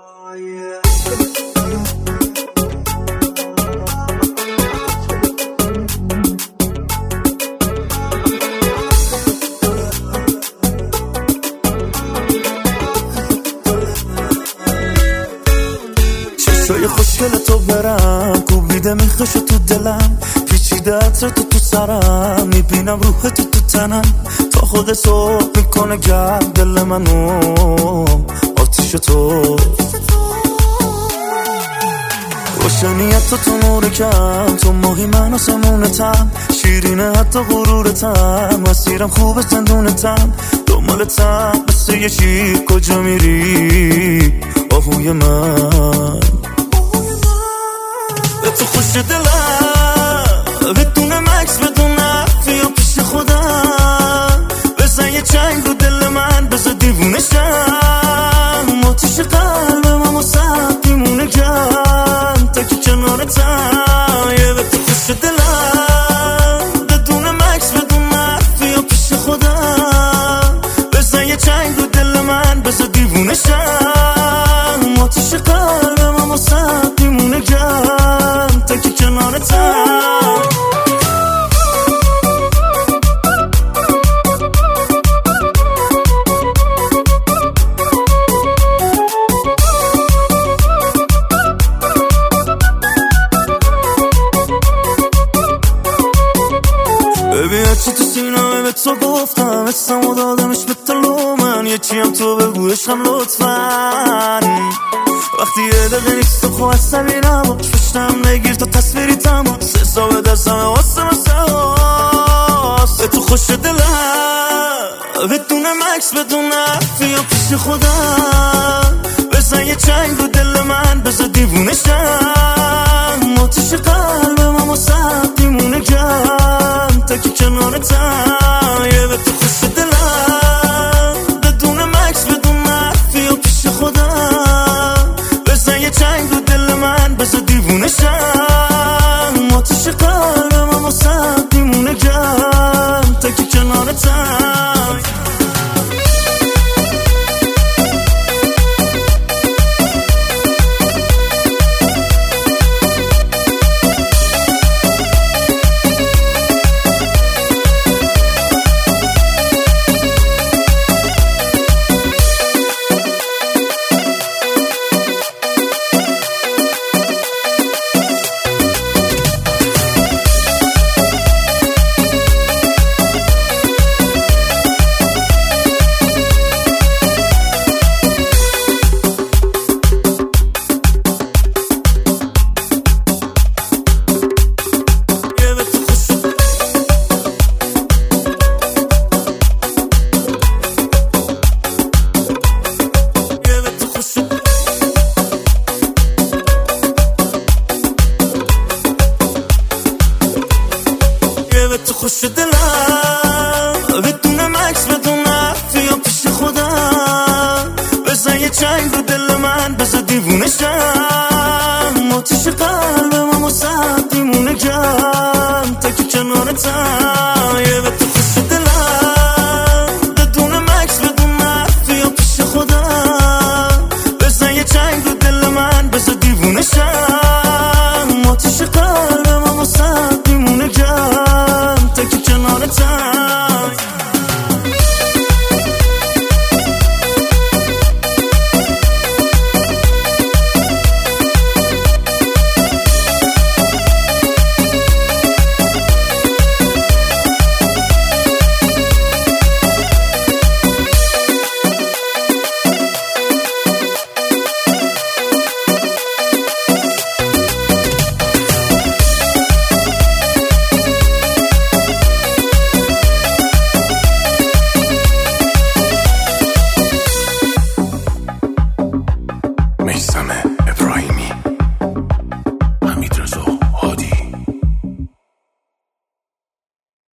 چشای خوشگل تو برم کوبیده میخش تو دلم پیچیده عطر تو سرم میبینم روح تو تنم تا خود صبح میکنه گرم دل منو آتیش تو روشنیت تو نور کم تو ماهی من آسمونتم شیرینه حتی غرورتم مسیرم خوبه زندونتم دنبالتم مثل یه شیر کجا میری آهوی من به تو خوش دلم بدون مکس بدون بیا پیش خودم بزن یه چنگ رو دل من بزن دیوونشم آتیش قلبم اما سب دیمونه گرم تا که کنارتم یه به تو خوش دلم بدون مکس بدون بیا پیش خودم بزن یه چنگ رو دل من بزن دیوونشم آتیش قلبم اما سب دیمونه گرم تا که کنارتم ببین هرچی تو سینمه به تو گفتم اسم و دادمش به تلو من یکی هم تو بگو عشقم لطفاً وقتی یه دقیقه نیست تو خواه عصبی نباش پشتم نگیر تا تصویری تماس حساب دستم واسه به تو خوش دلم بدون مکس بدون بیا پیش خودم بزن یه چنگ رو دل من بزن دیوونشم آتیش قلبم اما سب دیمونه گرم تا که کنارتم یه به تو خوش دلم بدون مکس بدون بیا پیش خودم بزن یه چنگ رو دل من بزن دیوونشم آتیش قلبم اما سب دیمونه گرم تا که کنارتم تو خوش دلم بدون مکس بدون بیا پیش خودم بزن یه چنگ رو دل من بزن دیوونشم آتیش قلبم اما سب دیمونه گرم تا که کنارتم یه